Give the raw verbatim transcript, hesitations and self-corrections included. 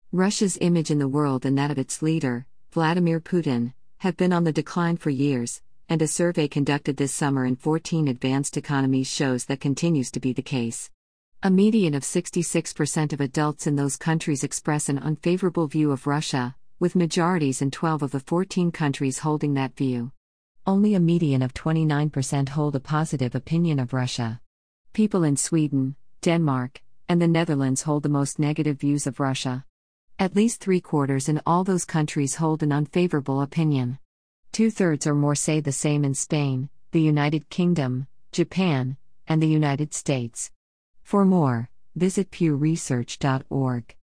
Russia's image in the world and that of its leader, Vladimir Putin, have been on the decline for years, and a survey conducted this summer in fourteen advanced economies shows that continues to be the case. A median of sixty-six percent of adults in those countries express an unfavorable view of Russia, with majorities in twelve of the fourteen countries holding that view. Only a median of twenty-nine percent hold a positive opinion of Russia. People in Sweden, Denmark, and the Netherlands hold the most negative views of Russia. At least three-quarters in all those countries hold an unfavorable opinion. Two-thirds or more say the same in Spain, the United Kingdom, Japan, and the United States. For more, visit pew research dot org.